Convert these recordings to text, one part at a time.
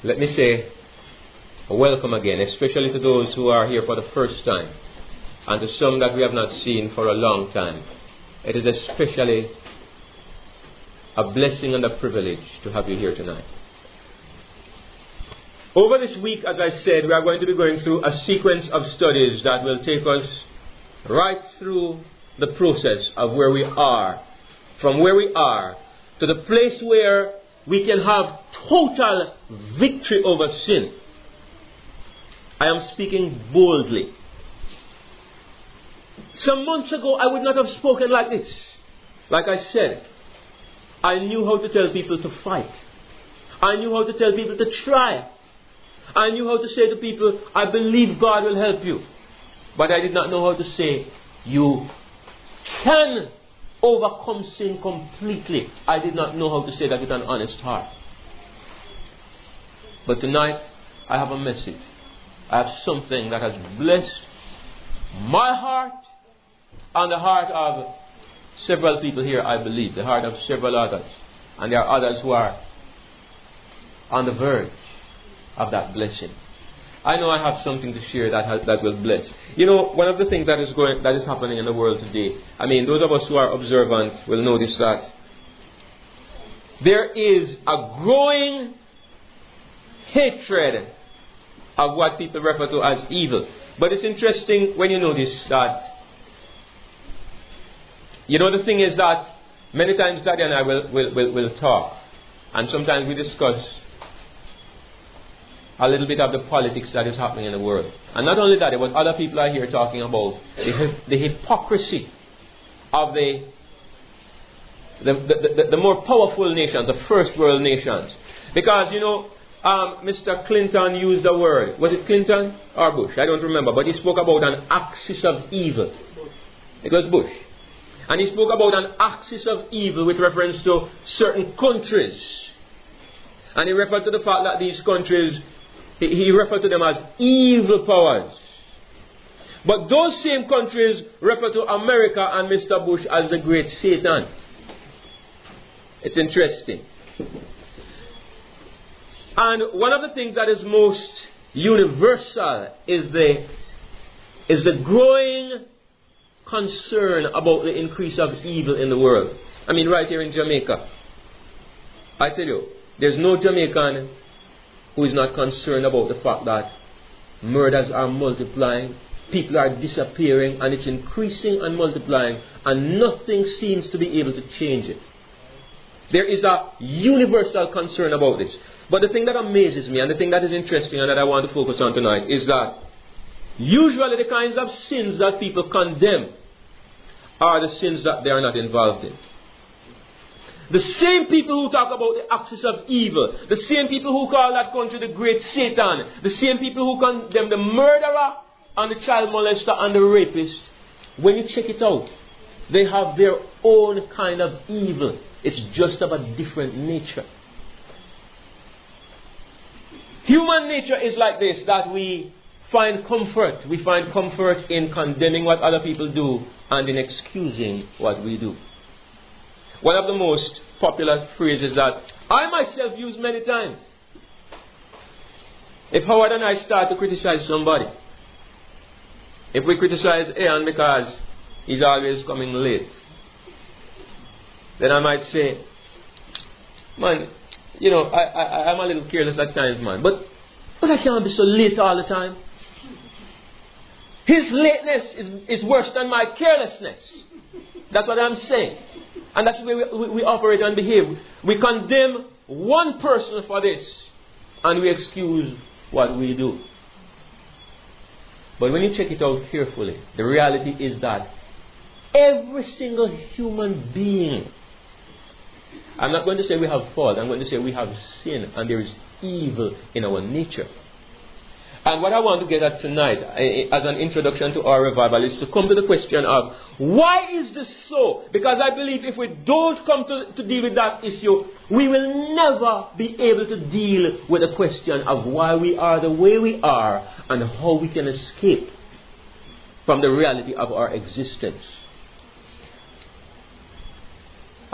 let me say welcome again, especially to those who are here for the first time, and to some that we have not seen for a long time. It is especially a blessing and a privilege to have you here tonight. Over this week, as I said, we are going to be going through a sequence of studies that will take us right through the process of where we are, from where we are to the place where we can have total victory over sin. I am speaking boldly. Some months ago, I would not have spoken like this. Like I said, I knew how to tell people to fight. I knew how to tell people to try. I knew how to say to people, I believe God will help you. But I did not know how to say, you can overcome sin completely. I did not know how to say that with an honest heart. But tonight, I have a message. I have something that has blessed my heart and the heart of several people here, I believe. The heart of several others. And there are others who are on the verge of that blessing. I know I have something to share that will bless. You know, one of the things that is happening in the world today, I mean, those of us who are observant will notice that there is a growing hatred of what people refer to as evil. But it's interesting when you notice that, you know, the thing is that many times Daddy and I will talk, and sometimes we discuss a little bit of the politics that is happening in the world. And not only that, but other people are here talking about the hypocrisy of the more powerful nations, the first world nations. Because, you know, Mr. Clinton used the word, was it Clinton or Bush? I don't remember, but he spoke about an axis of evil. It was Bush. And he spoke about an axis of evil with reference to certain countries. And he referred to the fact that these countries, he referred to them as evil powers. But those same countries refer to America and Mr. Bush as the great Satan. It's interesting. And one of the things that is most universal is the growing concern about the increase of evil in the world. I mean, right here in Jamaica, I tell you, there's no Jamaican who is not concerned about the fact that murders are multiplying, people are disappearing, and it's increasing and multiplying, and nothing seems to be able to change it. There is a universal concern about this. But the thing that amazes me, and the thing that is interesting and that I want to focus on tonight, is that usually the kinds of sins that people condemn are the sins that they are not involved in. The same people who talk about the axis of evil, the same people who call that country the great Satan, the same people who condemn the murderer and the child molester and the rapist, when you check it out, they have their own kind of evil. It's just of a different nature. Human nature is like this, that we find comfort. We find comfort in condemning what other people do and in excusing what we do. One of the most popular phrases that I myself use many times. If Howard and I start to criticize somebody, if we criticize Ian because he's always coming late, then I might say, man, you know, I'm a little careless at times, man. But I can't be so late all the time. His lateness is worse than my carelessness. That's what I'm saying. And that's the way we operate and behave. We condemn one person for this, and we excuse what we do. But when you check it out carefully, the reality is that every single human being, I'm not going to say we have fault, I'm going to say we have sin, and there is evil in our nature. And what I want to get at tonight, as an introduction to our revival, is to come to the question of, why is this so? Because I believe if we don't come to deal with that issue, we will never be able to deal with the question of why we are the way we are and how we can escape from the reality of our existence.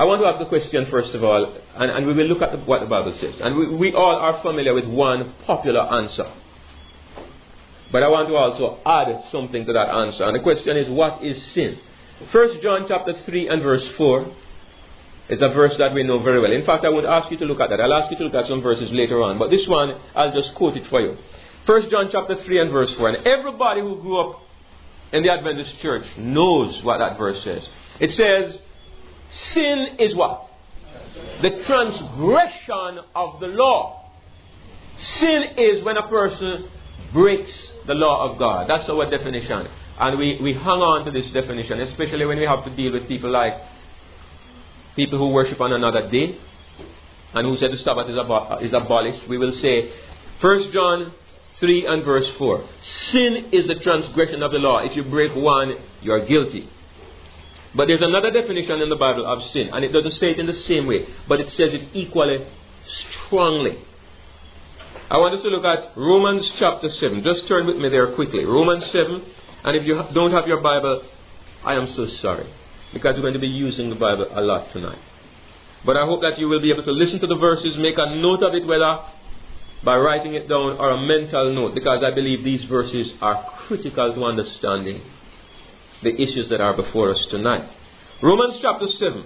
I want to ask a question first of all, and we will look at what the Bible says. And we all are familiar with one popular answer. But I want to also add something to that answer. And the question is, what is sin? 1 John chapter 3 and verse 4 is a verse that we know very well. In fact, I won't ask you to look at that. I'll ask you to look at some verses later on. But this one, I'll just quote it for you. 1 John chapter 3 and verse 4. And everybody who grew up in the Adventist church knows what that verse says. It says, sin is what? The transgression of the law. Sin is when a person breaks the law of God. That's our definition. And we hang on to this definition, especially when we have to deal with people like people who worship on another day and who say the Sabbath is abolished. We will say 1 John 3 and verse 4. Sin is the transgression of the law. If you break one, you are guilty. But there's another definition in the Bible of sin, and it doesn't say it in the same way, but it says it equally strongly. I want us to look at Romans chapter 7. Just turn with me there quickly. Romans 7. And if you don't have your Bible, I am so sorry, because we're going to be using the Bible a lot tonight. But I hope that you will be able to listen to the verses, make a note of it, whether by writing it down or a mental note, because I believe these verses are critical to understanding the issues that are before us tonight. Romans chapter 7.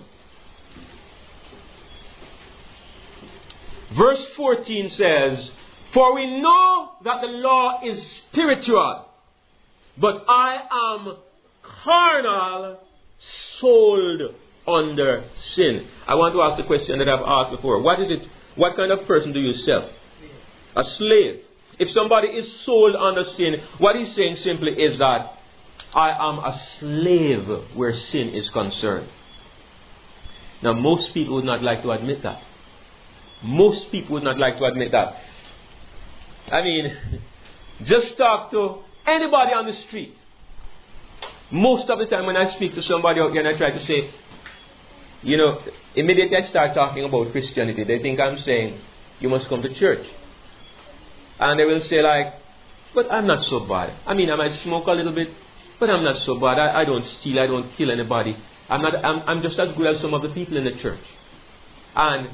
Verse 14 says, for we know that the law is spiritual, but I am carnal, sold under sin. I want to ask the question that I've asked before. What is it? What kind of person do you sell? A slave. If somebody is sold under sin, what he's saying simply is that I am a slave where sin is concerned. Now, most people would not like to admit that. Most people would not like to admit that. I mean, just talk to anybody on the street. Most of the time when I speak to somebody out here and I try to say, you know, immediately I start talking about Christianity, they think I'm saying, you must come to church. And they will say like, but I'm not so bad. I mean, I might smoke a little bit, but I'm not so bad. I don't steal, I don't kill anybody. I'm just as good as some of the people in the church. And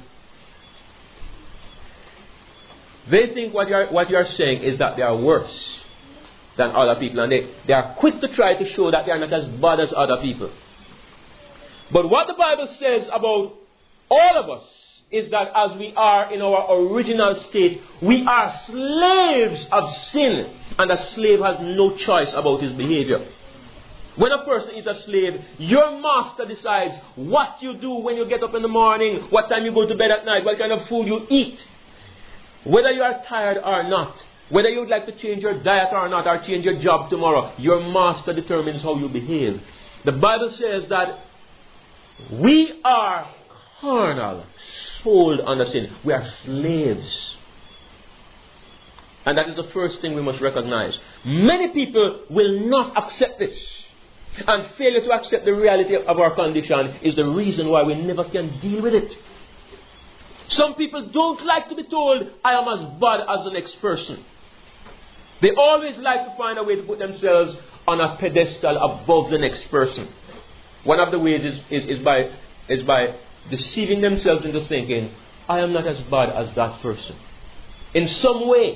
they think what you're saying is that they are worse than other people. And they are quick to try to show that they are not as bad as other people. But what the Bible says about all of us is that as we are in our original state, we are slaves of sin. And a slave has no choice about his behavior. When a person is a slave, your master decides what you do when you get up in the morning, what time you go to bed at night, what kind of food you eat. Whether you are tired or not, whether you would like to change your diet or not, or change your job tomorrow, your master determines how you behave. The Bible says that we are carnal, sold under sin. We are slaves. And that is the first thing we must recognize. Many people will not accept this. And failure to accept the reality of our condition is the reason why we never can deal with it. Some people don't like to be told, I am as bad as the next person. They always like to find a way to put themselves on a pedestal above the next person. One of the ways is by deceiving themselves into thinking, I am not as bad as that person. In some way,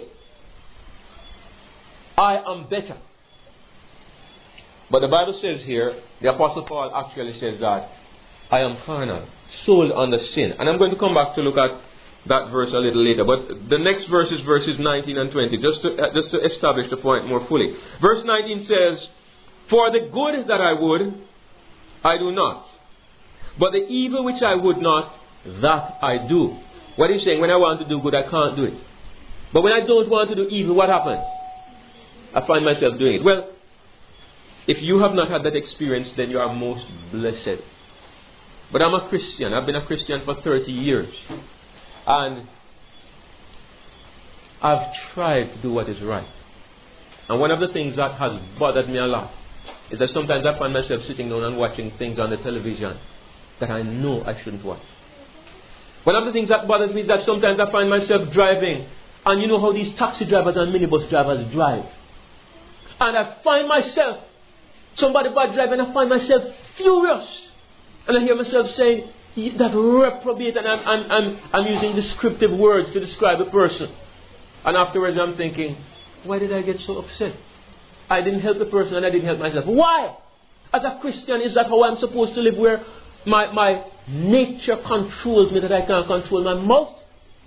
I am better. But the Bible says here, the Apostle Paul actually says that I am carnal, sold under sin. And I'm going to come back to look at that verse a little later. But the next verse is verses 19 and 20, just to establish the point more fully. Verse 19 says, for the good that I would, I do not. But the evil which I would not, that I do. What he's saying, when I want to do good, I can't do it. But when I don't want to do evil, what happens? I find myself doing it. Well, if you have not had that experience, then you are most blessed. But I'm a Christian. I've been a Christian for 30 years. And I've tried to do what is right. And one of the things that has bothered me a lot is that sometimes I find myself sitting down and watching things on the television that I know I shouldn't watch. One of the things that bothers me is that sometimes I find myself driving, and you know how these taxi drivers and minibus drivers drive. And I find myself, somebody bad driving, I find myself furious. And I hear myself saying, that reprobate, and I'm using descriptive words to describe a person. And afterwards I'm thinking, why did I get so upset? I didn't help the person and I didn't help myself. Why? As a Christian, is that how I'm supposed to live, where my nature controls me, that I can't control my mouth?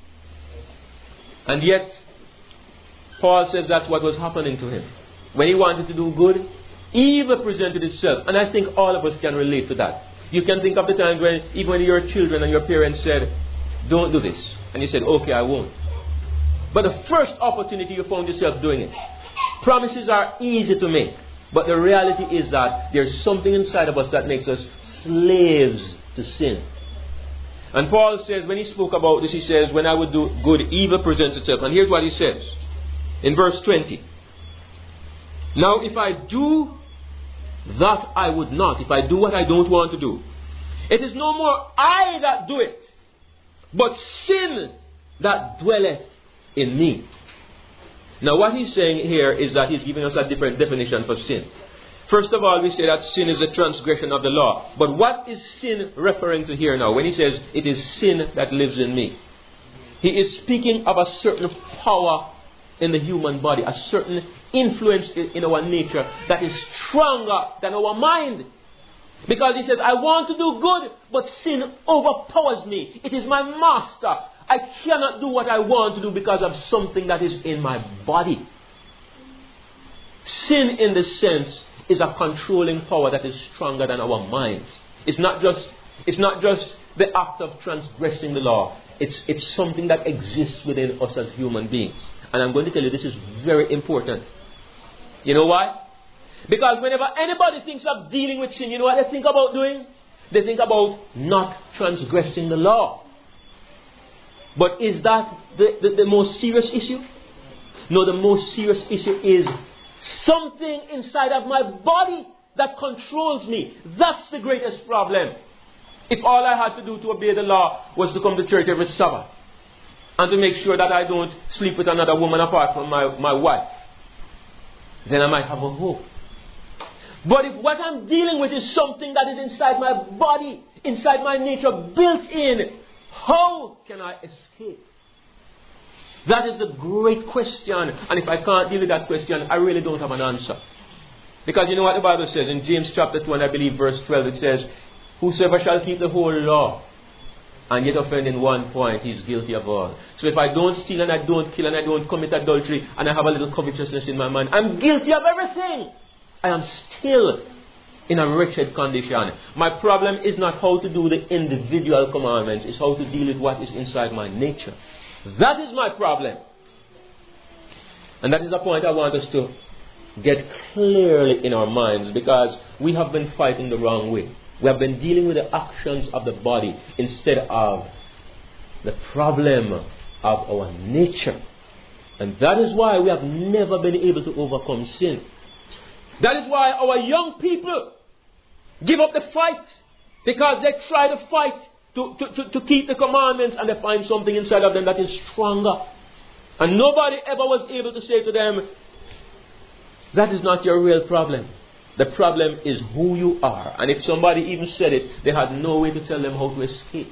And yet, Paul says that's what was happening to him. When he wanted to do good, evil presented itself. And I think all of us can relate to that. You can think of the times when, even when you were children and your parents said, don't do this. And you said, okay, I won't. But the first opportunity you found yourself doing it. Promises are easy to make. But the reality is that there's something inside of us that makes us slaves to sin. And Paul says, when he spoke about this, he says, when I would do good, evil presents itself. And here's what he says in verse 20. Now if I do that I would not, if I do what I don't want to do, it is no more I that do it, but sin that dwelleth in me. Now what he's saying here is that he's giving us a different definition for sin. First of all, we say that sin is a transgression of the law. But what is sin referring to here now? When he says it is sin that lives in me, he is speaking of a certain power in the human body, a certain influence in our nature that is stronger than our mind. Because he says, I want to do good, but sin overpowers me. It is my master. I cannot do what I want to do because of something that is in my body. Sin, in this sense, is a controlling power that is stronger than our minds. It's not just the act of transgressing the law. It's something that exists within us as human beings. And I'm going to tell you, this is very important. You know why? Because whenever anybody thinks of dealing with sin, you know what they think about doing? They think about not transgressing the law. But is that the most serious issue? No, the most serious issue is something inside of my body that controls me. That's the greatest problem. If all I had to do to obey the law was to come to church every Sabbath and to make sure that I don't sleep with another woman apart from my wife, then I might have a hope. But if what I'm dealing with is something that is inside my body, inside my nature, built in, how can I escape? That is a great question. And if I can't deal with that question, I really don't have an answer. Because you know what the Bible says in James chapter 2, and I believe verse 12, it says, whosoever shall keep the whole law and yet offend in one point, he is guilty of all. So if I don't steal and I don't kill and I don't commit adultery and I have a little covetousness in my mind, I'm guilty of everything. I am still in a wretched condition. My problem is not how to do the individual commandments, it's how to deal with what is inside my nature. That is my problem. And that is the point I want us to get clearly in our minds, because we have been fighting the wrong way. We have been dealing with the actions of the body instead of the problem of our nature. And that is why we have never been able to overcome sin. That is why our young people give up the fight, because they try to fight to keep the commandments, and they find something inside of them that is stronger. And nobody ever was able to say to them, that is not your real problem. The problem is who you are. And if somebody even said it, they had no way to tell them how to escape.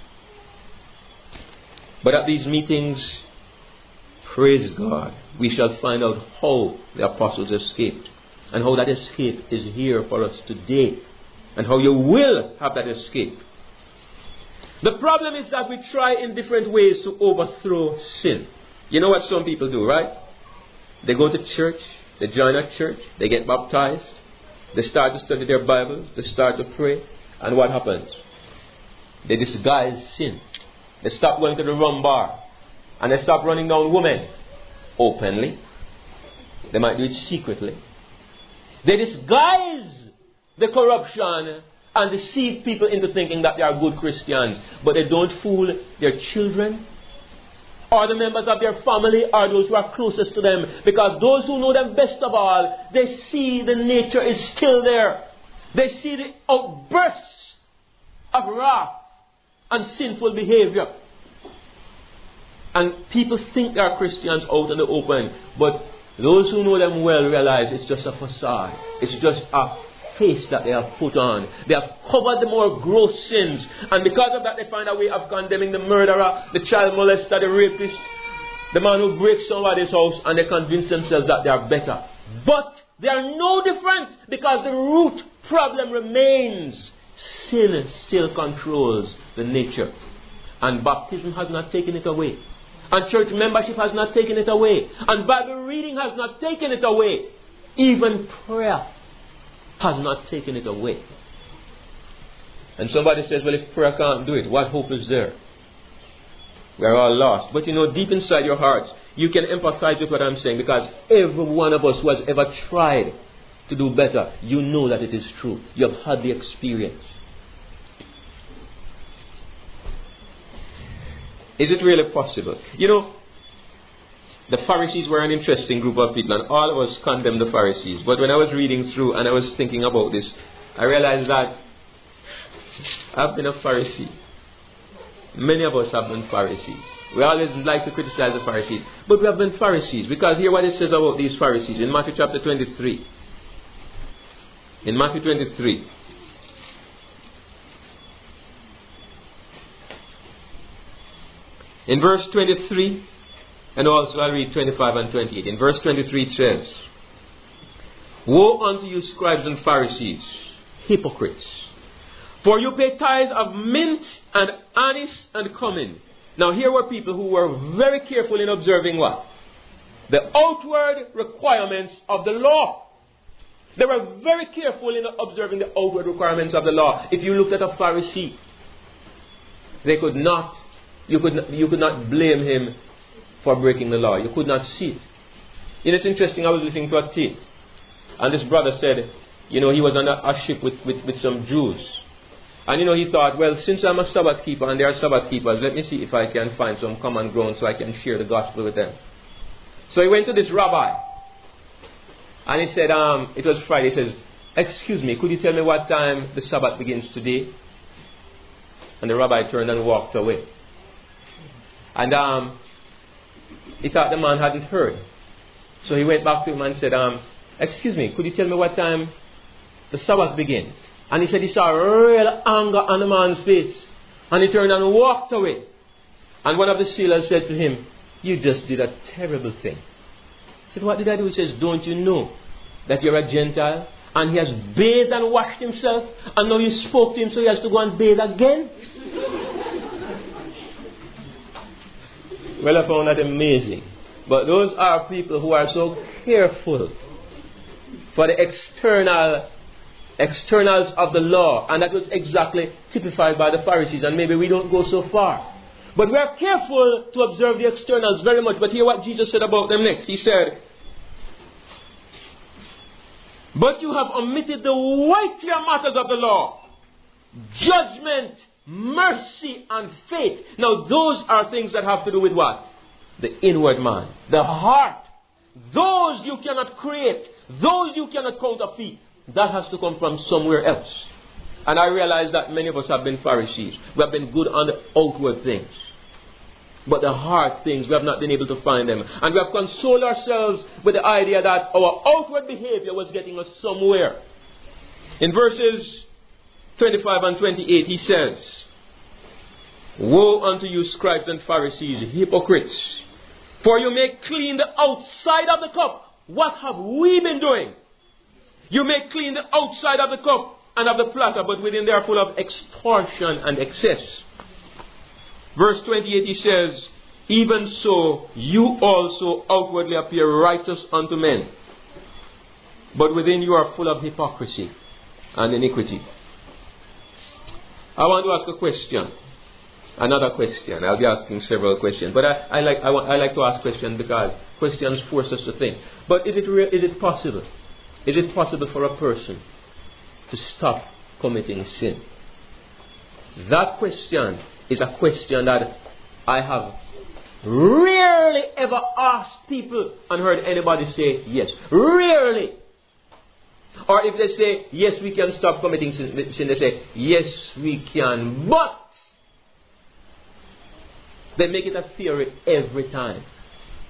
But at these meetings, praise God, we shall find out how the apostles escaped, and how that escape is here for us today, and how you will have that escape. The problem is that we try in different ways to overthrow sin. You know what some people do, right? They go to church, they join a church, they get baptized, they start to study their Bibles, they start to pray, and what happens? They disguise sin. They stop going to the rum bar, and they stop running down women openly. They might do it secretly. They disguise the corruption and deceive people into thinking that they are good Christians, but they don't fool their children or the members of their family or those who are closest to them, because those who know them best of all, they see the nature is still there. They see the outbursts of wrath and sinful behavior. And people think they are Christians out in the open, but those who know them well realize it's just a facade. It's just a face that they have put on. They have covered the more gross sins. And because of that, they find a way of condemning the murderer, the child molester, the rapist, the man who breaks somebody's house, and they convince themselves that they are better. But they are no different, because the root problem remains. Sin still controls the nature. And baptism has not taken it away. And church membership has not taken it away. And Bible reading has not taken it away. Even prayer has not taken it away. And somebody says, well, if prayer can't do it, what hope is there? We are all lost. But deep inside your hearts, you can empathize with what I'm saying, because every one of us who has ever tried to do better, you know that it is true. You have had the experience. Is it really possible? The Pharisees were an interesting group of people, and all of us condemn the Pharisees. But when I was reading through and I was thinking about this, I realized that I've been a Pharisee. Many of us have been Pharisees. We always like to criticize the Pharisees, but we have been Pharisees, because hear what it says about these Pharisees in Matthew chapter 23. In Matthew 23. In verse 23, and also I'll read 25 and 28. In verse 23 it says, Woe unto you, scribes and Pharisees, hypocrites! For you pay tithe of mint and anise and cumin. Now here were people who were very careful in observing what? The outward requirements of the law. They were very careful in observing the outward requirements of the law. If you looked at a Pharisee, you could not blame him for breaking the law. You could not see it. It's interesting, I was listening to a tape, and this brother said, he was on a ship with some Jews. And he thought, well, since I'm a Sabbath keeper and they are Sabbath keepers, let me see if I can find some common ground so I can share the gospel with them. So he went to this rabbi, and he said, it was Friday. He says, excuse me, could you tell me what time the Sabbath begins today? And the rabbi turned and walked away. And he thought the man hadn't heard. So he went back to him and said, excuse me, could you tell me what time the Sabbath begins? And he said he saw real anger on the man's face. And he turned and walked away. And one of the sailors said to him, you just did a terrible thing. He said, what did I do? He says, don't you know that you're a Gentile? And he has bathed and washed himself. And now you spoke to him, so he has to go and bathe again? Well, I found that amazing. But those are people who are so careful for the externals of the law. And that was exactly typified by the Pharisees. And maybe we don't go so far. But we are careful to observe the externals very much. But hear what Jesus said about them next. He said, but you have omitted the weightier matters of the law: judgment, mercy, and faith. Now those are things that have to do with what? The inward man, the heart. Those you cannot create. Those you cannot counterfeit. That has to come from somewhere else. And I realize that many of us have been Pharisees. We have been good on the outward things. But the heart things, we have not been able to find them. And we have consoled ourselves with the idea that our outward behavior was getting us somewhere. In verses 25 and 28, he says, Woe unto you, scribes and Pharisees, hypocrites! For you make clean the outside of the cup. What have we been doing? You make clean the outside of the cup and of the platter, but within they are full of extortion and excess. Verse 28, he says, Even so, you also outwardly appear righteous unto men, but within you are full of hypocrisy and iniquity. I want to ask a question. Another question. I'll be asking several questions. But I like to ask questions because questions force us to think. But is it possible? Is it possible for a person to stop committing sin? That question is a question that I have rarely ever asked people and heard anybody say yes. Rarely. Or if they say, yes, we can stop committing sin, they say, yes, we can. But they make it a theory every time.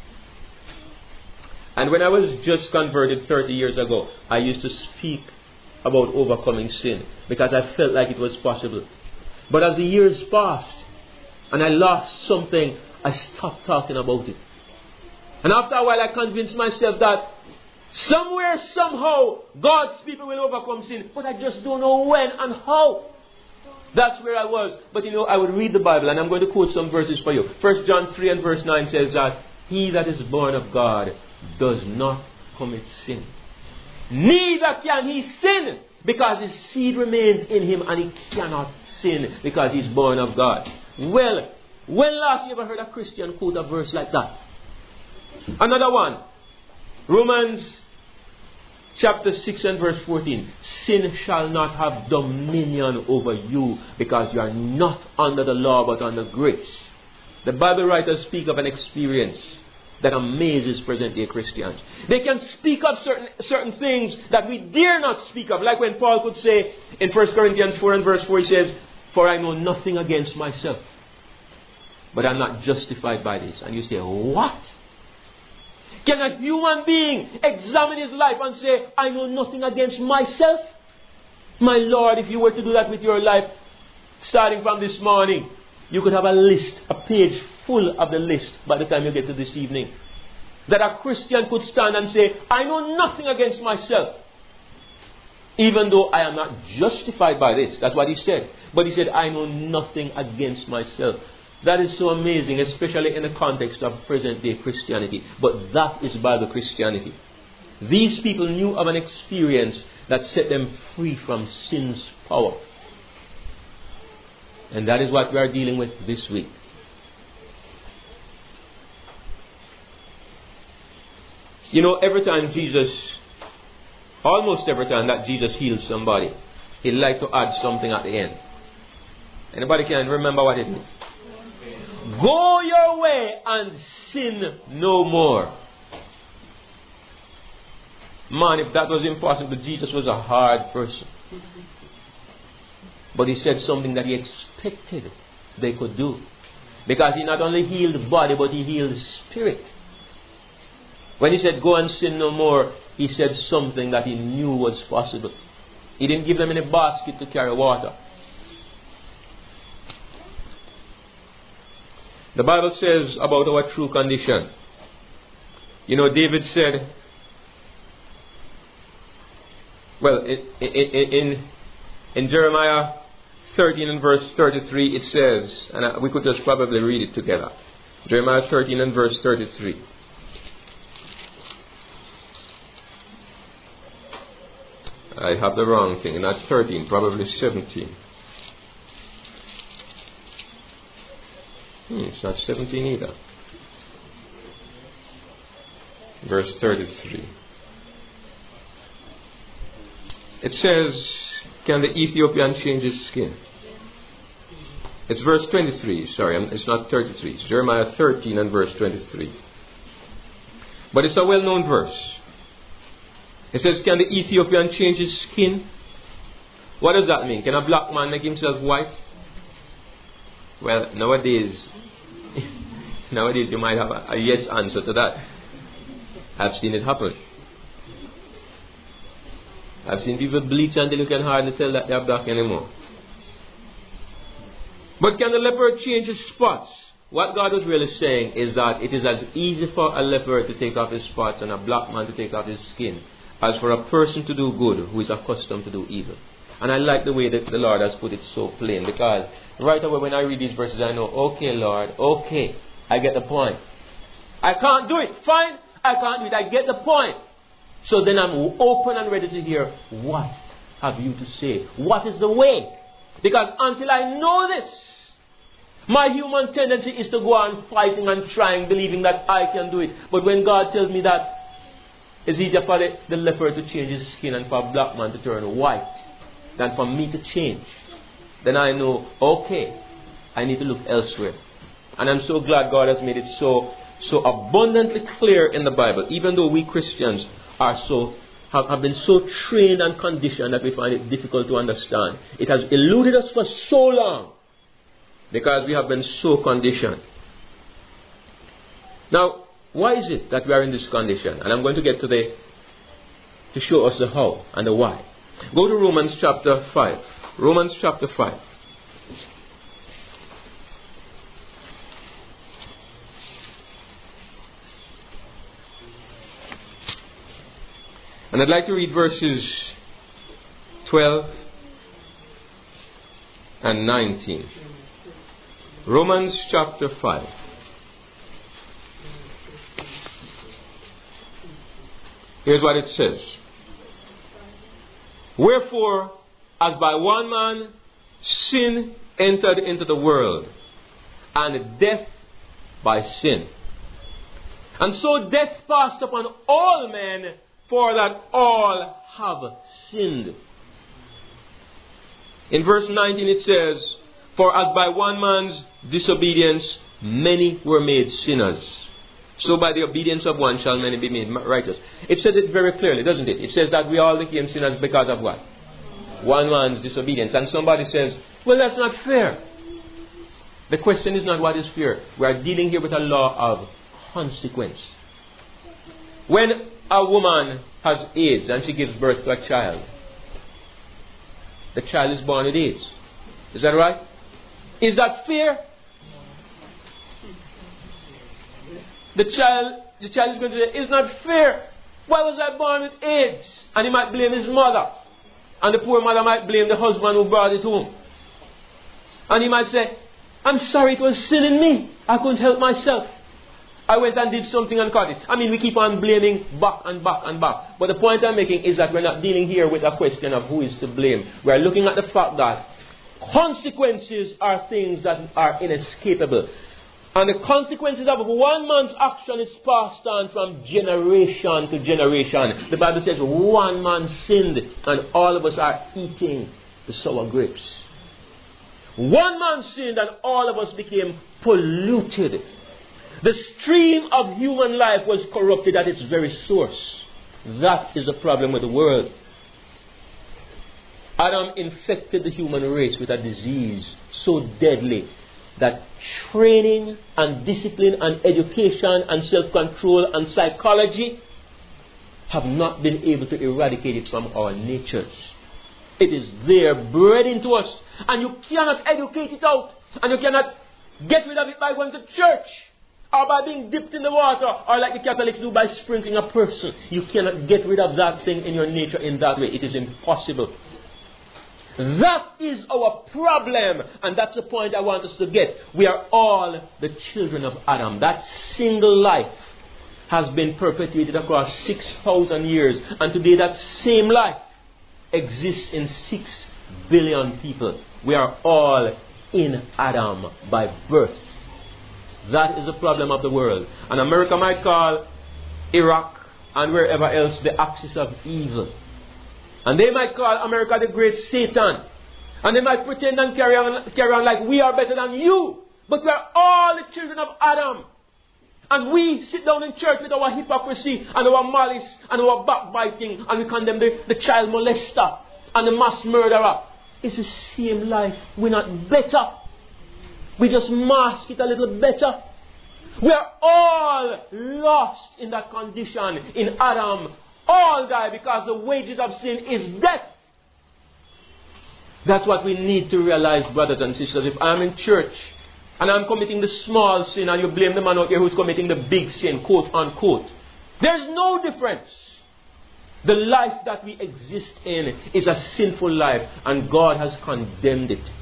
And when I was just converted 30 years ago, I used to speak about overcoming sin because I felt like it was possible. But as the years passed and I lost something, I stopped talking about it. And after a while I convinced myself that somewhere, somehow, God's people will overcome sin. But I just don't know when and how. That's where I was. But I would read the Bible, and I'm going to quote some verses for you. 1 John 3 and verse 9 says that he that is born of God does not commit sin. Neither can he sin, because his seed remains in him, and he cannot sin because he's born of God. Well, when last you ever heard a Christian quote a verse like that? Another one. Romans chapter 6 and verse 14. Sin shall not have dominion over you, because you are not under the law but under grace. The Bible writers speak of an experience that amazes present-day Christians. They can speak of certain things that we dare not speak of. Like when Paul could say in 1 Corinthians 4 and verse 4, he says, for I know nothing against myself, but I'm not justified by this. And you say, what? Can a human being examine his life and say, I know nothing against myself? My Lord, if you were to do that with your life, starting from this morning, you could have a list, a page full of the list by the time you get to this evening. That a Christian could stand and say, I know nothing against myself, even though I am not justified by this. That's what he said. But he said, I know nothing against myself. That is so amazing, especially in the context of present-day Christianity. But that is Bible Christianity. These people knew of an experience that set them free from sin's power. And that is what we are dealing with this week. Every time almost every time that Jesus heals somebody, he likes to add something at the end. Anybody can remember what it is? Go your way and sin no more. Man, if that was impossible, Jesus was a hard person. But he said something that he expected they could do. Because he not only healed body, but he healed spirit. When he said, go and sin no more, he said something that he knew was possible. He didn't give them any basket to carry water. The Bible says about our true condition. David said, well, in Jeremiah 13 and verse 33 it says, and we could just probably read it together. Jeremiah 13 and verse 33. I have the wrong thing, not 13, probably 17. It's not 17 either. Verse 33. It says, can the Ethiopian change his skin? It's verse 23. Sorry, it's not 33. It's Jeremiah 13 and verse 23. But it's a well-known verse. It says, can the Ethiopian change his skin? What does that mean? Can a black man make himself white? Well, nowadays you might have a yes answer to that. I've seen it happen. I've seen people bleach until you can hardly tell that they're black anymore. But can the leopard change his spots? What God was really saying is that it is as easy for a leopard to take off his spots and a black man to take off his skin as for a person to do good who is accustomed to do evil. And I like the way that the Lord has put it so plain, because right away when I read these verses I know, okay Lord, okay, I get the point. I can't do it, fine, I can't do it, I get the point. So then I'm open and ready to hear, what have you to say? What is the way? Because until I know this, my human tendency is to go on fighting and trying, believing that I can do it. But when God tells me that it's easier for the leopard to change his skin and for a black man to turn white than for me to change, then I know, okay, I need to look elsewhere. And I'm so glad God has made it so abundantly clear in the Bible, even though we Christians have been so trained and conditioned that we find it difficult to understand. It has eluded us for so long because we have been so conditioned. Now, why is it that we are in this condition? And I'm going to get to show us the how and the why. Go to Romans chapter 5. Romans chapter 5. And I'd like to read verses 12 and 19. Romans chapter 5. Here's what it says. Wherefore, as by one man sin entered into the world, and death by sin. And so death passed upon all men, for that all have sinned. In verse 19 it says, for as by one man's disobedience many were made sinners, so by the obedience of one shall many be made righteous. It says it very clearly, doesn't it? It says that we all became sinners because of what? One man's disobedience. And somebody says, well, that's not fair. The question is not what is fair. We are dealing here with a law of consequence. When a woman has AIDS and she gives birth to a child, the child is born with AIDS. Is that right? Is that fair? The child is going to say, it's not fair. Why was I born with AIDS? And he might blame his mother. And the poor mother might blame the husband who brought it home. And he might say, I'm sorry, it was sin in me. I couldn't help myself. I went and did something and caught it. I mean, we keep on blaming back and back and back. But the point I'm making is that we're not dealing here with a question of who is to blame. We're looking at the fact that consequences are things that are inescapable. And the consequences of one man's action is passed on from generation to generation. The Bible says one man sinned and all of us are eating the sour grapes. One man sinned and all of us became polluted. The stream of human life was corrupted at its very source. That is the problem with the world. Adam infected the human race with a disease so deadly that training and discipline and education and self-control and psychology have not been able to eradicate it from our natures. It is there, bred into us, and you cannot educate it out, and you cannot get rid of it by going to church, or by being dipped in the water, or like the Catholics do by sprinkling a person. You cannot get rid of that thing in your nature in that way. It is impossible. That is our problem, and that's the point I want us to get. We are all the children of Adam. That single life has been perpetuated across 6,000 years, and today that same life exists in 6 billion people. We are all in Adam by birth. That is the problem of the world. And America might call Iraq and wherever else the axis of evil. And they might call America the great Satan. And they might pretend and carry on like we are better than you. But we are all the children of Adam. And we sit down in church with our hypocrisy and our malice and our backbiting. And we condemn the child molester and the mass murderer. It's the same life. We're not better. We just mask it a little better. We are all lost in that condition in Adam. All die because the wages of sin is death. That's what we need to realize, brothers and sisters. If I'm in church and I'm committing the small sin and you blame the man out here who's committing the big sin, quote unquote, there's no difference. The life that we exist in is a sinful life, and God has condemned it.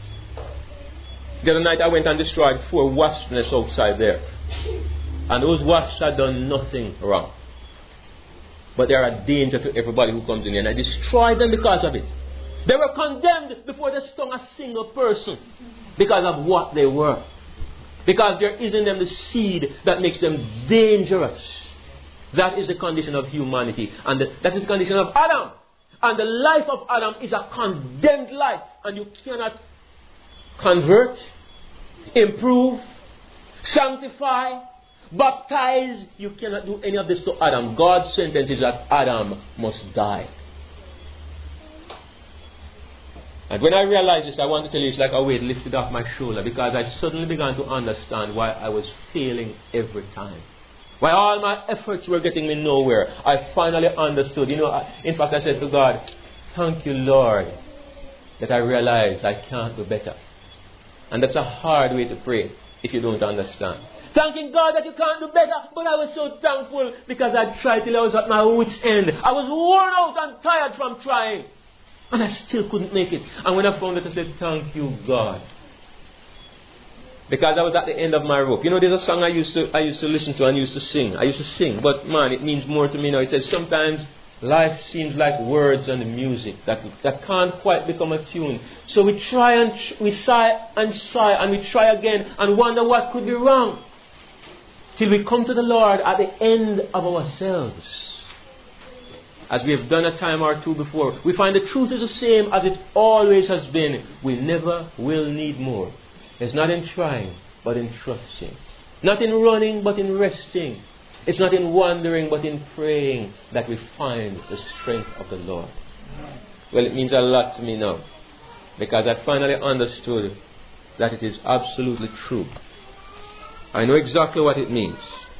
The other night I went and destroyed 4 wasp nests outside there. And those wasps had done nothing wrong. But they are a danger to everybody who comes in here. And I destroyed them because of it. They were condemned before they stung a single person because of what they were. Because there is in them the seed that makes them dangerous. That is the condition of humanity. And that is the condition of Adam. And the life of Adam is a condemned life. And you cannot convert, improve, sanctify, baptize. You cannot do any of this to Adam. God's sentence is that Adam must die. And when I realized this, I want to tell you, it's like a weight lifted off my shoulder, because I suddenly began to understand why I was failing every time. Why all my efforts were getting me nowhere. I finally understood. In fact, I said to God, Thank you, Lord, that I realize I can't do better. And that's a hard way to pray if you don't understand. Thanking God that you can't do better, but I was so thankful because I tried till I was at my wit's end. I was worn out and tired from trying. And I still couldn't make it. And when I found it, I said, thank you, God. Because I was at the end of my rope. You know, there's a song I used to listen to and used to sing. I used to sing, but man, it means more to me now. It says, sometimes life seems like words and music that can't quite become a tune. So we try and we sigh and we try again and wonder what could be wrong. Till we come to the Lord at the end of ourselves. As we have done a time or two before, we find the truth is the same as it always has been. We never will need more. It's not in trying, but in trusting. Not in running, but in resting. It's not in wandering, but in praying that we find the strength of the Lord. Well, it means a lot to me now, because I finally understood that it is absolutely true. I know exactly what it means.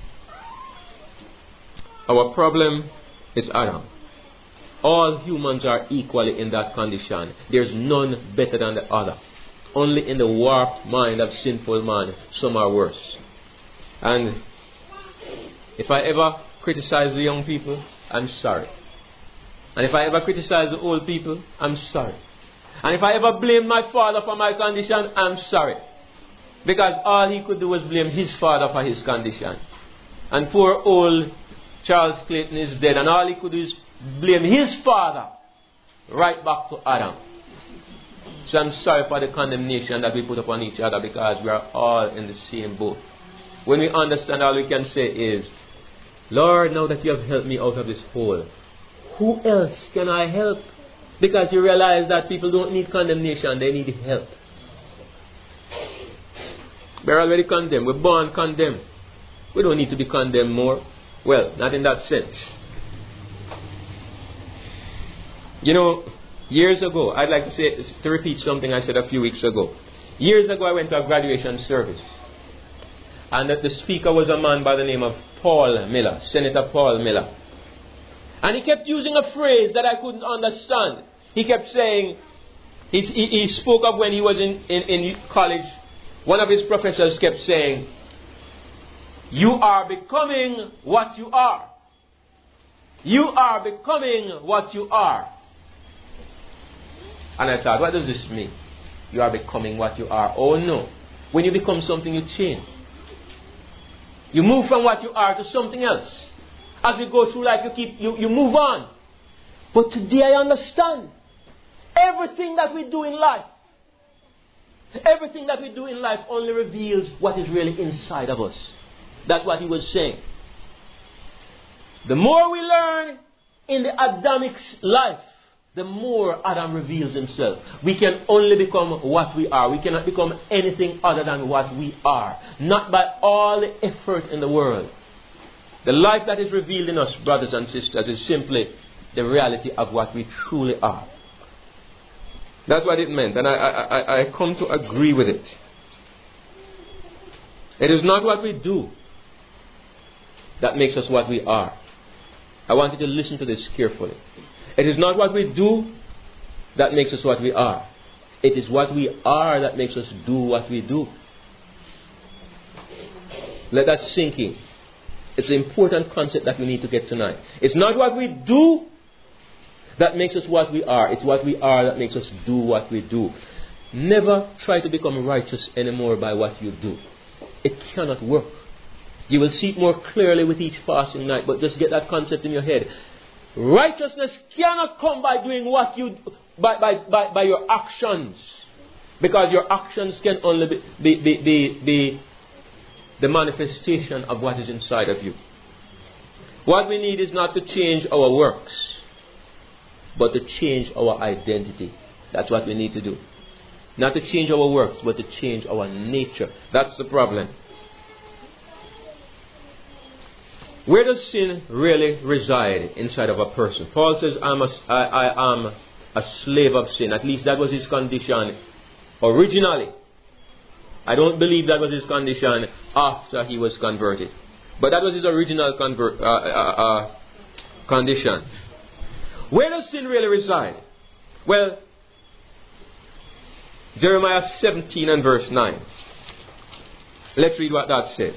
Our problem is Adam. All humans are equally in that condition. There's none better than the other. Only in the warped mind of sinful man, some are worse. And if I ever criticize the young people, I'm sorry. And if I ever criticize the old people, I'm sorry. And if I ever blame my father for my condition, I'm sorry. Because all he could do was blame his father for his condition. And poor old Charles Clayton is dead, and all he could do is blame his father right back to Adam. So I'm sorry for the condemnation that we put upon each other, because we are all in the same boat. When we understand, all we can say is, Lord, now that you have helped me out of this hole, who else can I help? Because you realize that people don't need condemnation, they need help. We're already condemned. We're born condemned. We don't need to be condemned more. Well, not in that sense. You know, years ago, I'd like to repeat something I said a few weeks ago. Years ago, I went to a graduation service. And the speaker was a man by the name of Paul Miller, Senator Paul Miller. And he kept using a phrase that I couldn't understand. He kept saying, he spoke of when he was in college. One of his professors kept saying, you are becoming what you are. You are becoming what you are. And I thought, what does this mean? You are becoming what you are. Oh no. When you become something, you change. You move from what you are to something else. As we go through life, you move on. But today I understand. Everything that we do in life, only reveals what is really inside of us. That's what he was saying. The more we learn in the Adamic life, the more Adam reveals himself. We can only become what we are. We cannot become anything other than what we are. Not by all the effort in the world. The life that is revealed in us, brothers and sisters, is simply the reality of what we truly are. That's what it meant, and I come to agree with it. It is not what we do that makes us what we are. I want you to listen to this carefully. It is not what we do that makes us what we are. It is what we are that makes us do what we do. Let that sink in. It's an important concept that we need to get tonight. It's not what we do that makes us what we are. It's what we are that makes us do what we do. Never try to become righteous anymore by what you do. It cannot work. You will see it more clearly with each passing night, but just get that concept in your head. Righteousness cannot come by doing what you by your actions, because your actions can only be the manifestation of what is inside of you. What we need is not to change our works, but to change our identity. That's what we need to do. Not to change our works, but to change our nature. That's the problem. Where does sin really reside inside of a person? Paul says, I am a slave of sin. At least that was his condition originally. I don't believe that was his condition after he was converted. But that was his original condition. Where does sin really reside? Well, Jeremiah 17 and verse 9. Let's read what that says.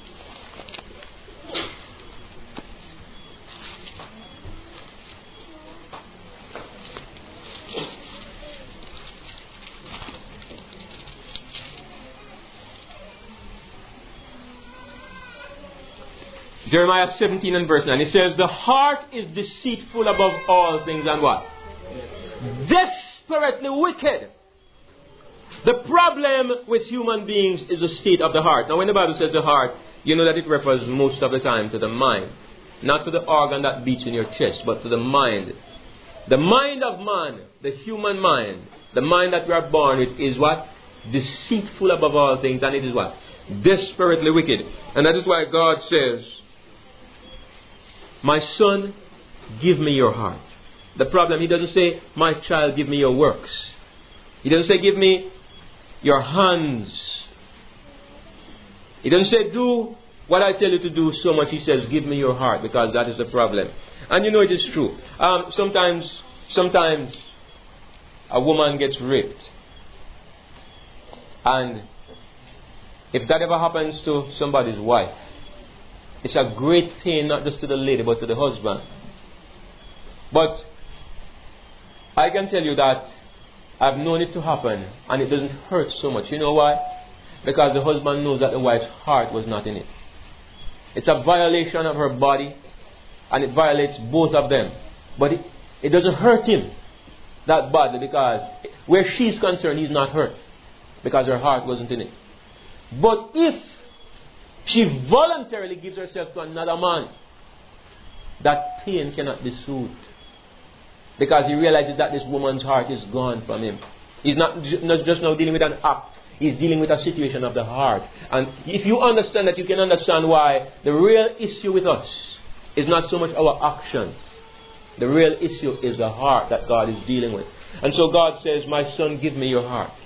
Jeremiah 17 and verse 9. It says, the heart is deceitful above all things and what? Desperately wicked. The problem with human beings is the state of the heart. Now when the Bible says the heart, you know that it refers most of the time to the mind. Not to the organ that beats in your chest, but to the mind. The mind of man, the human mind, the mind that we are born with is what? Deceitful above all things, and it is what? Desperately wicked. And that is why God says, my son, give me your heart. The problem, he doesn't say, my child, give me your works. He doesn't say, give me your hands. He doesn't say, do what I tell you to do so much. He says, give me your heart, because that is the problem. And you know it is true. Sometimes a woman gets raped. And if that ever happens to somebody's wife, it's a great pain, not just to the lady, but to the husband. But I can tell you that I've known it to happen, and it doesn't hurt so much. You know why? Because the husband knows that the wife's heart was not in it. It's a violation of her body, and it violates both of them. But it doesn't hurt him that badly, because where she's concerned, he's not hurt, because her heart wasn't in it. But if she voluntarily gives herself to another man, that pain cannot be soothed, because he realizes that this woman's heart is gone from him. He's not just now dealing with an act. He's dealing with a situation of the heart. And if you understand that, you can understand why the real issue with us is not so much our actions. The real issue is the heart that God is dealing with. And so God says, my son, give me your heart.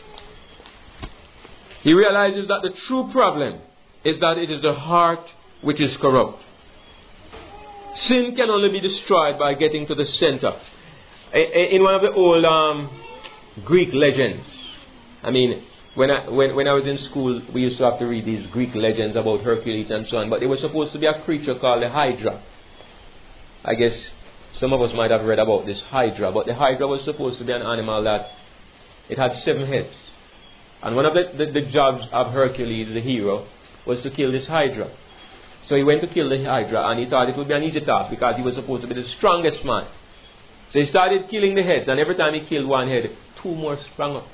He realizes that the true problem is that it is the heart which is corrupt. Sin can only be destroyed by getting to the center. In one of the old Greek legends, I mean, when I was in school, we used to have to read these Greek legends about Hercules and so on. But there was supposed to be a creature called the Hydra. I guess some of us might have read about this Hydra. But the Hydra was supposed to be an animal that it had 7 heads. And one of the jobs of Hercules, the hero, was to kill this Hydra. So he went to kill the Hydra, and he thought it would be an easy task because he was supposed to be the strongest man. So he started killing the heads, and every time he killed one head, 2 more sprang up.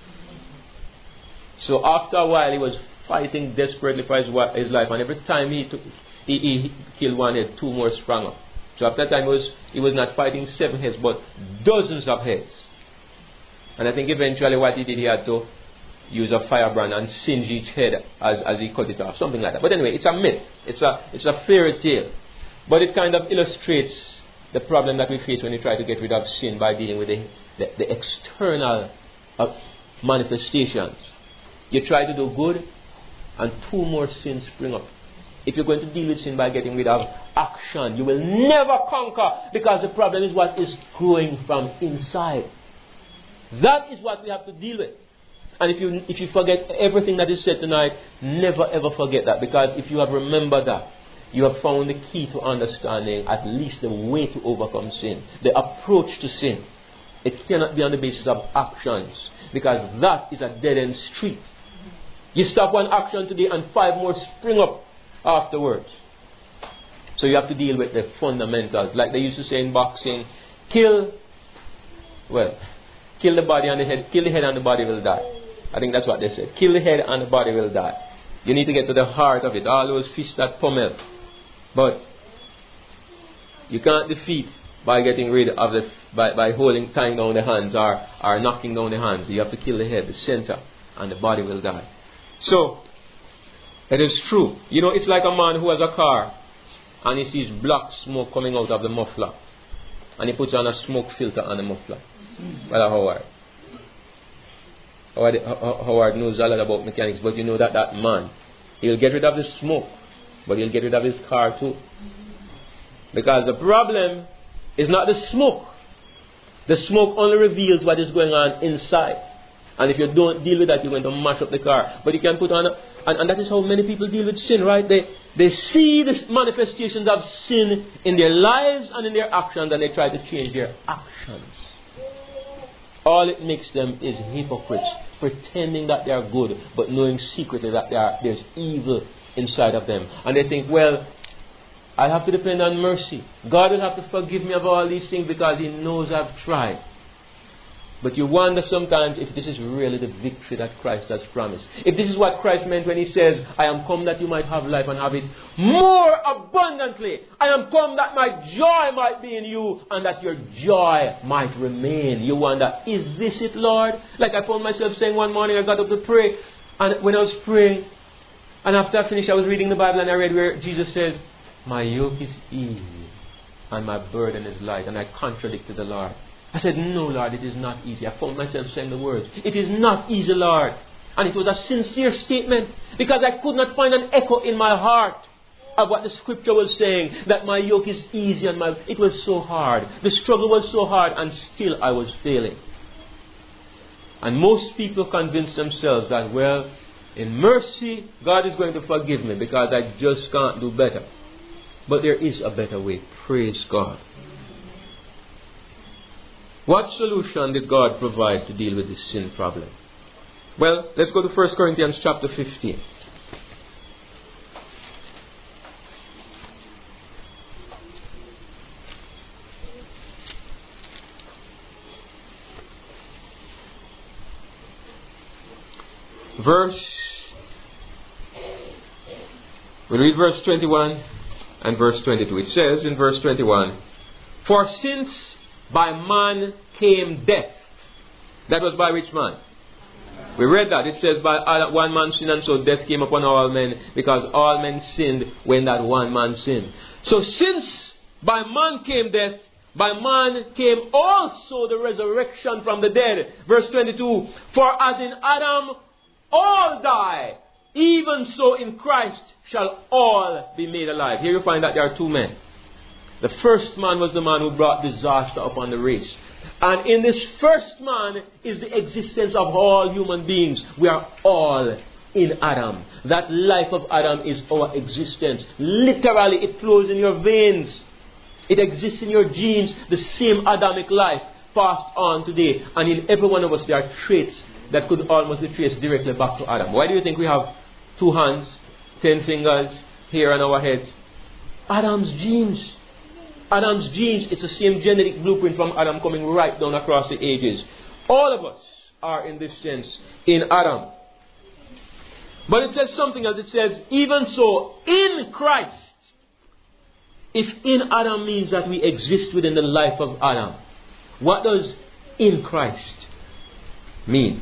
So after a while, he was fighting desperately for his life, and every time he killed one head, 2 more sprang up. So after that time, he was not fighting 7 heads, but dozens of heads. And I think eventually what he did, he had to use a firebrand and singe each head as he cut it off, something like that. But anyway, it's a myth. It's a fairy tale. But it kind of illustrates the problem that we face when we try to get rid of sin by dealing with the external manifestations. You try to do good, and 2 more sins spring up. If you're going to deal with sin by getting rid of action, you will never conquer, because the problem is what is growing from inside. That is what we have to deal with. And if you forget everything that is said tonight, never ever forget that. Because if you have remembered that, you have found the key to understanding at least the way to overcome sin. The approach to sin. It cannot be on the basis of actions, because that is a dead-end street. You stop one action today and 5 more spring up afterwards. So you have to deal with the fundamentals. Like they used to say in boxing, kill the body and the head. Kill the head and the body will die. I think that's what they said. Kill the head and the body will die. You need to get to the heart of it. All those fish that pummel. But you can't defeat by getting rid of by tying down the hands or knocking down the hands. You have to kill the head, the center, and the body will die. So, it is true. You know, it's like a man who has a car and he sees black smoke coming out of the muffler. And he puts on a smoke filter on the muffler. Well, Howard knows a lot about mechanics, but you know that man, he'll get rid of the smoke, but he'll get rid of his car too. Because the problem is not the smoke. The smoke only reveals what is going on inside. And if you don't deal with that, you're going to mash up the car. But you can put on, and that is how many people deal with sin, right? They see the manifestations of sin in their lives and in their actions, and they try to change their actions. All it makes them is hypocrites, pretending that they are good, but knowing secretly that there's evil inside of them. And they think, well, I have to depend on mercy. God will have to forgive me of all these things because He knows I've tried. But you wonder sometimes if this is really the victory that Christ has promised. If this is what Christ meant when He says, I am come that you might have life and have it more abundantly. I am come that my joy might be in you and that your joy might remain. You wonder, is this it, Lord? Like I found myself saying one morning, I got up to pray. And when I was praying, and after I finished, I was reading the Bible and I read where Jesus says, my yoke is easy and my burden is light. And I contradicted the Lord. I said, no, Lord, it is not easy. I found myself saying the words, it is not easy, Lord. And it was a sincere statement because I could not find an echo in my heart of what the scripture was saying, that my yoke is easy and it was so hard. The struggle was so hard and still I was failing. And most people convince themselves that, well, in mercy, God is going to forgive me because I just can't do better. But there is a better way. Praise God. What solution did God provide to deal with this sin problem? Well, let's go to 1 Corinthians chapter 15. We'll read verse 21 and verse 22. It says in verse 21, for since by man came death. That was by which man? We read that. It says by one man sinned and so death came upon all men because all men sinned when that one man sinned. So since by man came death, by man came also the resurrection from the dead. Verse 22, for as in Adam all die, even so in Christ shall all be made alive. Here you find that there are two men. The first man was the man who brought disaster upon the race. And in this first man is the existence of all human beings. We are all in Adam. That life of Adam is our existence. Literally, it flows in your veins. It exists in your genes. The same Adamic life passed on today. And in every one of us there are traits that could almost be traced directly back to Adam. Why do you think we have 2 hands, 10 fingers, hair on our heads? Adam's genes. Adam's genes, it's the same genetic blueprint from Adam coming right down across the ages. All of us are in this sense in Adam. But it says something else. It says, even so, in Christ. If in Adam means that we exist within the life of Adam, what does in Christ mean?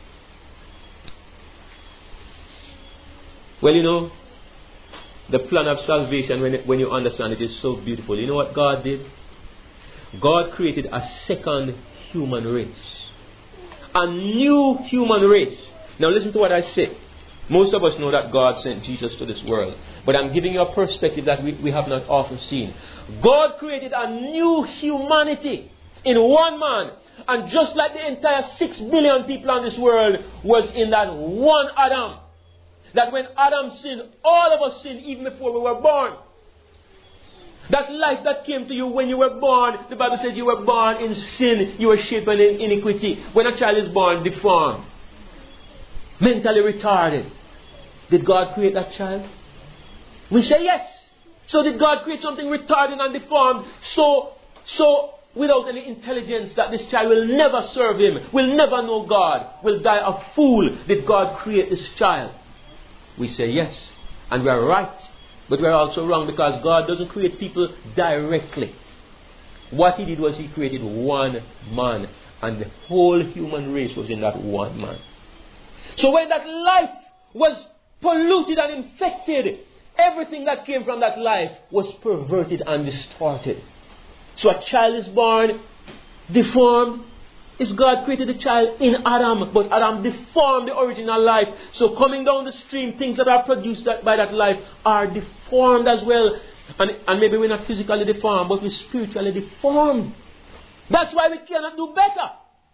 Well, you know, the plan of salvation, when you understand it, is so beautiful. You know what God did? God created a second human race. A new human race. Now listen to what I say. Most of us know that God sent Jesus to this world. But I'm giving you a perspective that we have not often seen. God created a new humanity in one man. And just like the entire 6 billion people on this world was in that one Adam. That when Adam sinned, all of us sinned even before we were born. That life that came to you when you were born, the Bible says you were born in sin, you were shaped in iniquity. When a child is born deformed, mentally retarded, did God create that child? We say yes. So did God create something retarded and deformed, so without any intelligence that this child will never serve Him, will never know God, will die a fool? Did God create this child? We say yes, and we are right, but we are also wrong because God doesn't create people directly. What He did was He created one man, and the whole human race was in that one man. So when that life was polluted and infected, everything that came from that life was perverted and distorted. So a child is born deformed. Is God created the child in Adam, but Adam deformed the original life. So coming down the stream, things that are produced by that life are deformed as well. And maybe we're not physically deformed, but we're spiritually deformed. That's why we cannot do better.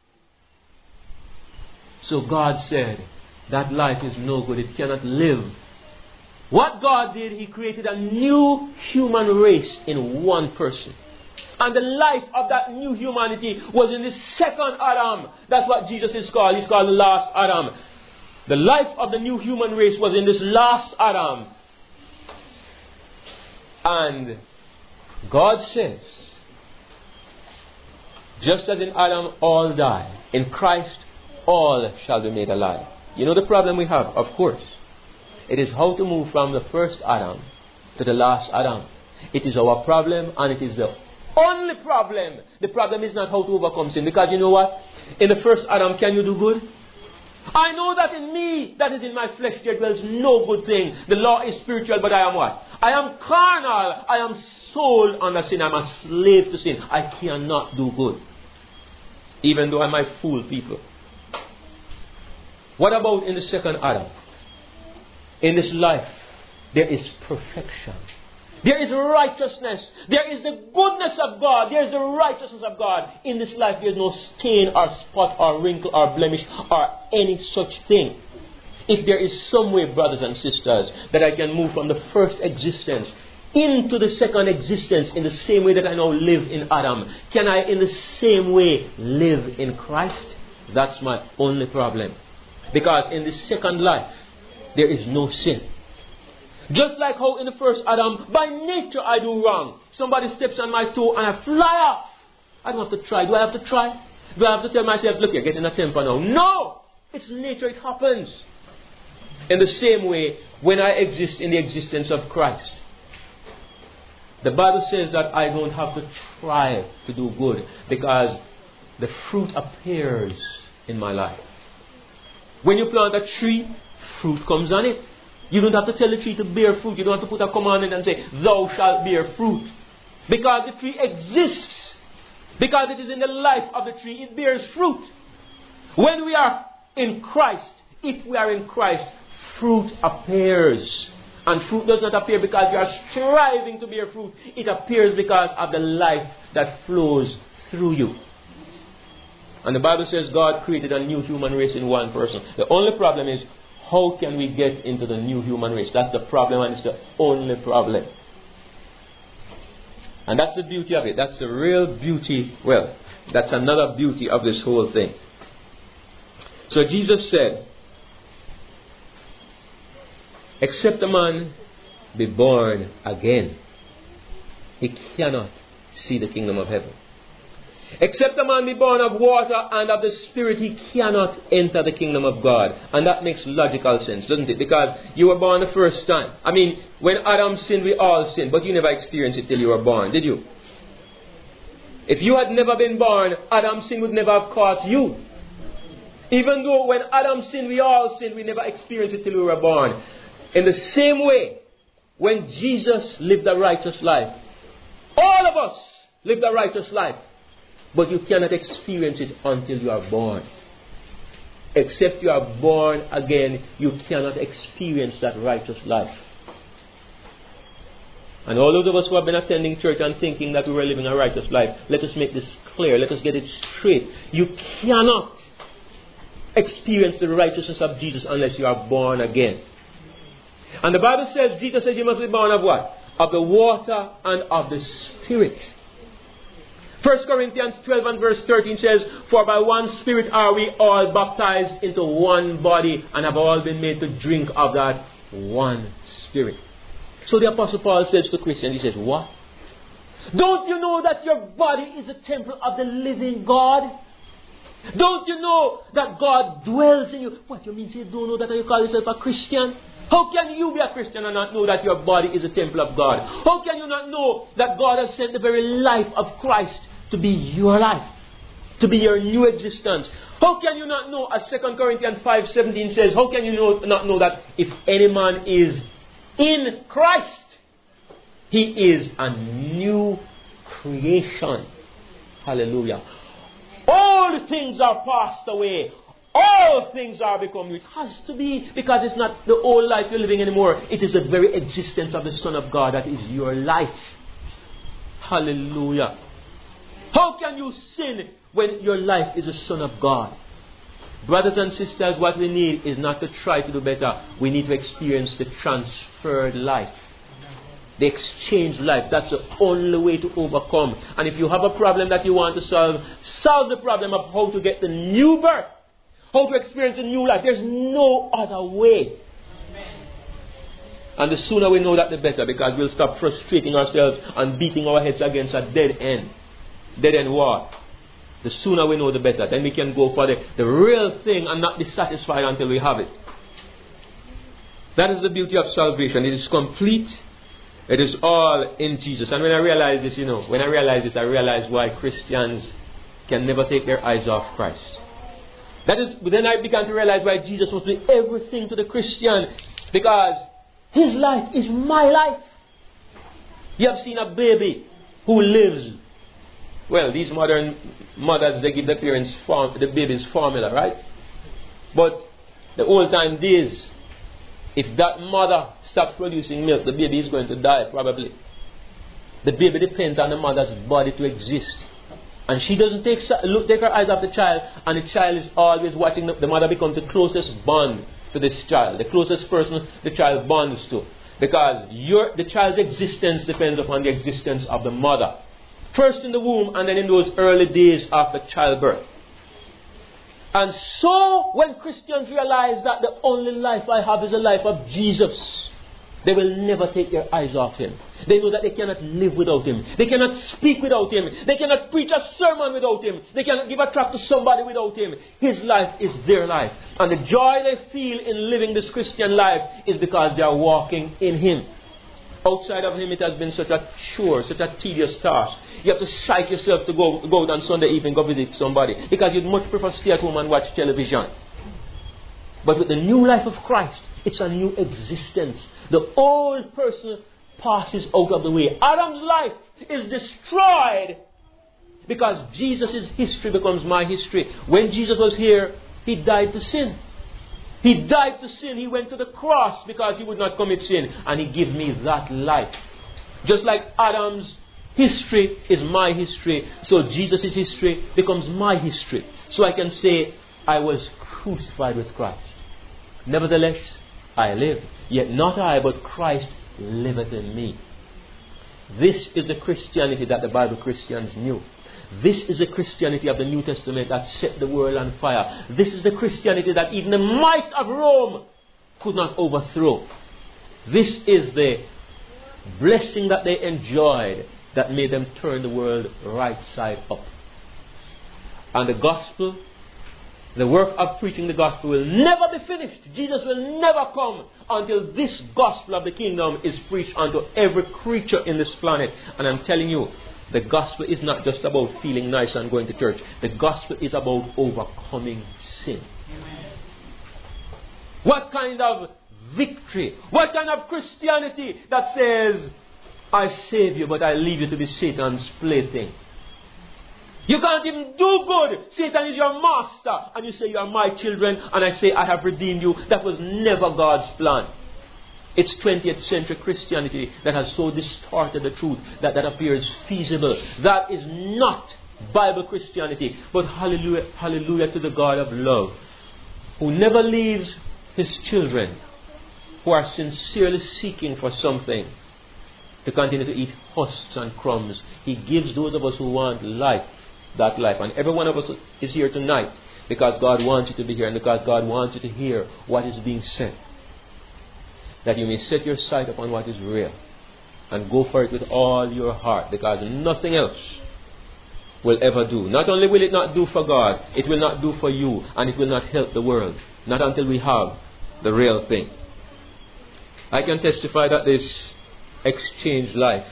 So God said, that life is no good. It cannot live. What God did, He created a new human race in one person. And the life of that new humanity was in the second Adam. That's what Jesus is called. He's called the last Adam. The life of the new human race was in this last Adam. And God says, just as in Adam all die, in Christ all shall be made alive. You know the problem we have? Of course. It is how to move from the first Adam to the last Adam. It is our problem, and it is the only problem. The problem is not how to overcome sin. Because you know what? In the first Adam, can you do good? I know that in me, that is in my flesh, there dwells no good thing. The law is spiritual, but I am what? I am carnal. I am sold under sin. I am a slave to sin. I cannot do good. Even though I might fool people. What about in the second Adam? In this life, there is perfection. There is righteousness. There is the goodness of God. There is the righteousness of God. In this life, there is no stain or spot or wrinkle or blemish or any such thing. If there is some way, brothers and sisters, that I can move from the first existence into the second existence in the same way that I now live in Adam, can I in the same way live in Christ? That's my only problem. Because in the second life, there is no sin. Just like how in the first Adam, by nature I do wrong. Somebody steps on my toe and I fly off. I don't have to try. Do I have to try? Do I have to tell myself, look, you're getting a temper now? No! It's nature, it happens. In the same way, when I exist in the existence of Christ, the Bible says that I don't have to try to do good because the fruit appears in my life. When you plant a tree, fruit comes on it. You don't have to tell the tree to bear fruit. You don't have to put a commandment and say, thou shalt bear fruit. Because the tree exists. Because it is in the life of the tree, it bears fruit. When we are in Christ, if we are in Christ, fruit appears. And fruit does not appear because you are striving to bear fruit. It appears because of the life that flows through you. And the Bible says God created a new human race in one person. The only problem is, how can we get into the new human race? That's the problem, and it's the only problem. And that's the beauty of it. That's the real beauty. Well, that's another beauty of this whole thing. So Jesus said, except a man be born again, he cannot see the kingdom of heaven. Except a man be born of water and of the Spirit, he cannot enter the kingdom of God. And that makes logical sense, doesn't it? Because you were born the first time. I mean, when Adam sinned, we all sinned. But you never experienced it till you were born, did you? If you had never been born, Adam's sin would never have caught you. Even though when Adam sinned, we all sinned, we never experienced it till we were born. In the same way, when Jesus lived a righteous life, all of us lived a righteous life. But you cannot experience it until you are born. Except you are born again, you cannot experience that righteous life. And all those of us who have been attending church and thinking that we were living a righteous life, let us make this clear. Let us get it straight. You cannot experience the righteousness of Jesus unless you are born again. And the Bible says, Jesus said you must be born of what? Of the water and of the Spirit. 1 Corinthians 12 and verse 13 says, for by one Spirit are we all baptized into one body and have all been made to drink of that one Spirit. So the Apostle Paul says to Christians, he says, what? Don't you know that your body is a temple of the living God? Don't you know that God dwells in you? What you mean you don't know that you call yourself a Christian? How can you be a Christian and not know that your body is a temple of God? How can you not know that God has sent the very life of Christ to be your life, to be your new existence? How can you not know, as 2 Corinthians 5:17 says, how can you not know that if any man is in Christ, he is a new creation? Hallelujah. All things are passed away. All things are become new. It has to be, because it's not the old life you're living anymore. It is the very existence of the Son of God that is your life. Hallelujah. How can you sin when your life is a son of God? Brothers and sisters, what we need is not to try to do better. We need to experience the transferred life. The exchanged life. That's the only way to overcome. And if you have a problem that you want to solve, solve the problem of how to get the new birth. How to experience a new life. There's no other way. And the sooner we know that, the better, because we'll stop frustrating ourselves and beating our heads against a dead end. Dead end what? The sooner we know, the better. Then we can go for the real thing and not be satisfied until we have it. That is the beauty of salvation. It is complete. It is all in Jesus. And when I realize this, I realize why Christians can never take their eyes off Christ. Then I began to realize why Jesus must be everything to the Christian. Because his life is my life. You have seen a baby who lives. Well, these modern mothers, they give the babies formula, right? But the old time days, if that mother stops producing milk, the baby is going to die, probably. The baby depends on the mother's body to exist. And she doesn't take her eyes off the child, and the child is always watching. The mother becomes the closest bond to this child, the closest person the child bonds to. Because the child's existence depends upon the existence of the mother. First in the womb, and then in those early days after childbirth. And so, when Christians realize that the only life I have is a life of Jesus, they will never take their eyes off Him. They know that they cannot live without Him. They cannot speak without Him. They cannot preach a sermon without Him. They cannot give a tract to somebody without Him. His life is their life. And the joy they feel in living this Christian life is because they are walking in Him. Outside of Him, it has been such a chore, such a tedious task. You have to psych yourself to go out on Sunday evening, go visit somebody, because you'd much prefer to stay at home and watch television. But with the new life of Christ, it's a new existence. The old person passes out of the way. Adam's life is destroyed because Jesus' history becomes my history. When Jesus was here, He died to sin. He died to sin. He went to the cross because He would not commit sin. And He gave me that life. Just like Adam's history is my history, so Jesus' history becomes my history. So I can say, I was crucified with Christ. Nevertheless, I live. Yet not I, but Christ liveth in me. This is the Christianity that the Bible Christians knew. This is the Christianity of the New Testament that set the world on fire. This is the Christianity that even the might of Rome could not overthrow. This is the blessing that they enjoyed that made them turn the world right side up. And the gospel, the work of preaching the gospel will never be finished. Jesus will never come until this gospel of the kingdom is preached unto every creature in this planet. And I'm telling you, the gospel is not just about feeling nice and going to church. The gospel is about overcoming sin. Amen. What kind of victory? What kind of Christianity that says, I save you, but I leave you to be Satan's plaything? You can't even do good. Satan is your master. And you say, you are my children. And I say, I have redeemed you. That was never God's plan. It's 20th century Christianity that has so distorted the truth that appears feasible. That is not Bible Christianity. But hallelujah, hallelujah to the God of love, who never leaves His children who are sincerely seeking for something to continue to eat husks and crumbs. He gives those of us who want life, that life. And every one of us is here tonight because God wants you to be here and because God wants you to hear what is being said. That you may set your sight upon what is real and go for it with all your heart, because nothing else will ever do. Not only will it not do for God, it will not do for you, and it will not help the world. Not until we have the real thing. I can testify that this exchanged life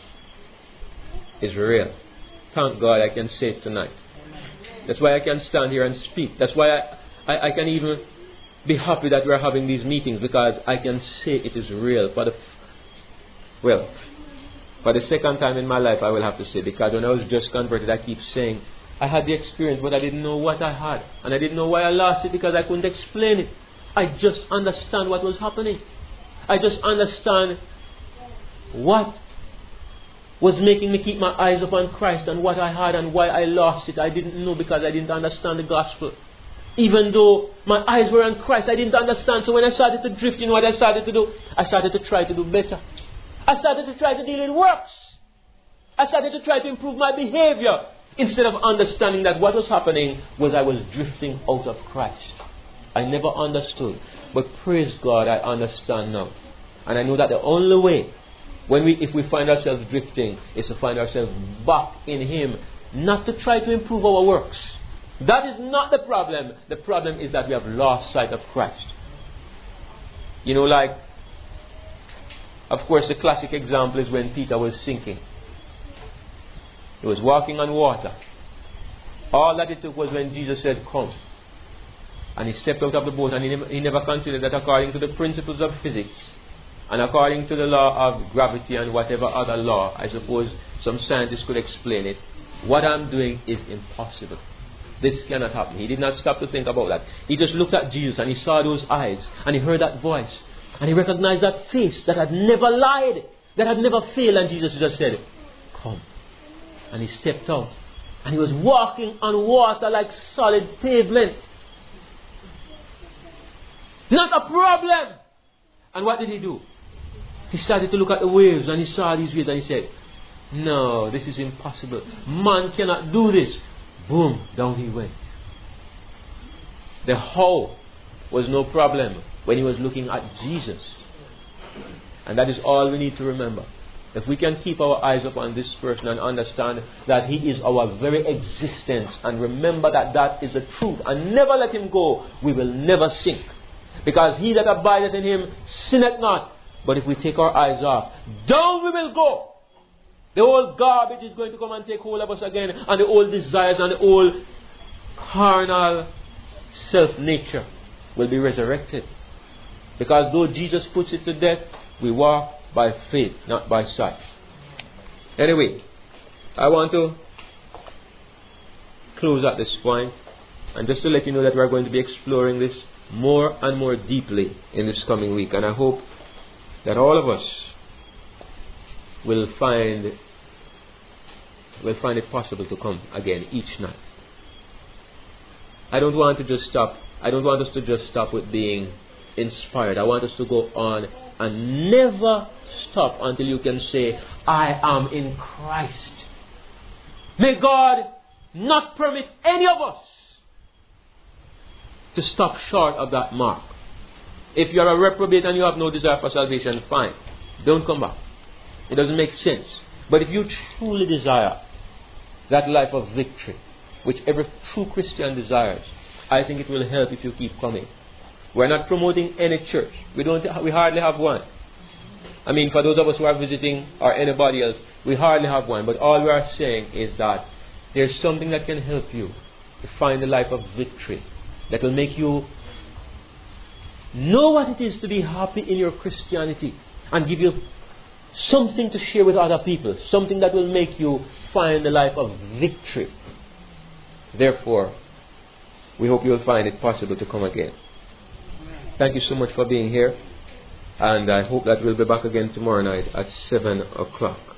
is real. Thank God I can say it tonight. That's why I can stand here and speak. That's why I can even be happy that we're having these meetings, because I can say it is real. For the second time in my life, I will have to say, because when I was just converted, I keep saying, I had the experience, but I didn't know what I had. And I didn't know why I lost it, because I couldn't explain it. I just understand what was happening. I just understand what was making me keep my eyes upon Christ and what I had and why I lost it. I didn't know because I didn't understand the gospel. Even though my eyes were on Christ, I didn't understand. So when I started to drift, you know what I started to do? I started to try to do better. I started to try to deal with works. I started to try to improve my behavior instead of understanding that what was happening was I was drifting out of Christ. I never understood. But praise God, I understand now. And I know that the only way, if we find ourselves drifting, is to find ourselves back in Him, not to try to improve our works. That is not the problem. The problem is that we have lost sight of Christ. You know, like, of course, the classic example is when Peter was sinking. He was walking on water. All that it took was when Jesus said, "Come." And he stepped out of the boat, and he never considered that according to the principles of physics and according to the law of gravity and whatever other law, I suppose some scientists could explain it, what I'm doing is impossible. This cannot happen. He did not stop to think about that. He just looked at Jesus and he saw those eyes and he heard that voice and he recognized that face that had never lied, that had never failed, and Jesus just said, "Come." And he stepped out and he was walking on water like solid pavement. Not a problem. And what did he do? He started to look at the waves and he saw these waves and he said, "No, this is impossible. Man cannot do this." Boom, down he went. The how was no problem when he was looking at Jesus. And that is all we need to remember. If we can keep our eyes upon this person and understand that He is our very existence, and remember that that is the truth, and never let Him go, we will never sink. Because he that abideth in Him sinneth not. But if we take our eyes off, down we will go. The old garbage is going to come and take hold of us again, and the old desires and the old carnal self-nature will be resurrected. Because though Jesus puts it to death, we walk by faith, not by sight. Anyway, I want to close at this point, and just to let you know that we are going to be exploring this more and more deeply in this coming week. And I hope that all of us will find it possible to come again each night. I don't want us to just stop with being inspired. I want us to go on and never stop until you can say, "I am in Christ." May God not permit any of us to stop short of that mark. If you are a reprobate and you have no desire for salvation, fine. Don't come back. It doesn't make sense. But if you truly desire that life of victory, which every true Christian desires, I think it will help if you keep coming. We're not promoting any church. We hardly have one. I mean, for those of us who are visiting or anybody else, we hardly have one. But all we are saying is that there's something that can help you to find the life of victory, that will make you know what it is to be happy in your Christianity and give you something to share with other people, something that will make you find the life of victory. Therefore, we hope you will find it possible to come again. Thank you so much for being here, and I hope that we'll be back again tomorrow night at 7 o'clock.